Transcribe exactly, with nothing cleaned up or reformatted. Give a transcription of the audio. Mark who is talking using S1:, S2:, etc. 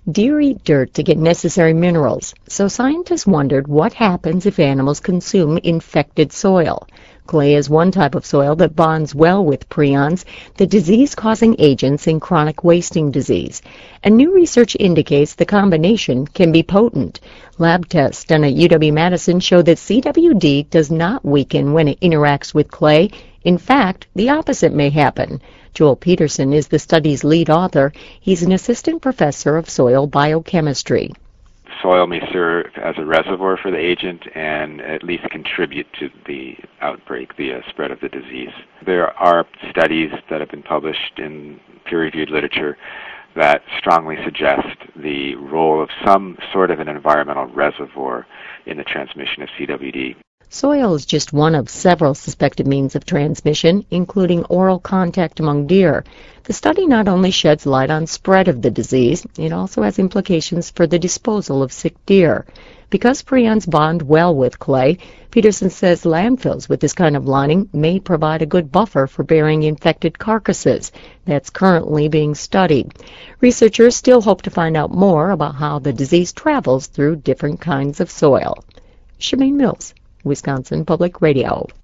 S1: Deer eat dirt to get necessary minerals, so scientists wondered what happens if animals consume infected soil. Clay is one type of soil that bonds well with prions, the disease-causing agents in chronic wasting disease. And new research indicates the combination can be potent. Lab tests done at U W-Madison show that C W D does not weaken when it interacts with clay. In fact, the opposite may happen. Joel Peterson is the study's lead author. He's an assistant professor of soil biochemistry.
S2: Soil may serve as a reservoir for the agent and at least contribute to the outbreak, the uh, spread of the disease. There are studies that have been published in peer-reviewed literature that strongly suggest the role of some sort of an environmental reservoir in the transmission of C W D.
S1: Soil is just one of several suspected means of transmission, including oral contact among deer. The study not only sheds light on spread of the disease, it also has implications for the disposal of sick deer. Because prions bond well with clay, Peterson says landfills with this kind of lining may provide a good buffer for burying infected carcasses. That's currently being studied. Researchers still hope to find out more about how the disease travels through different kinds of soil. Shemaine Mills, Wisconsin Public Radio.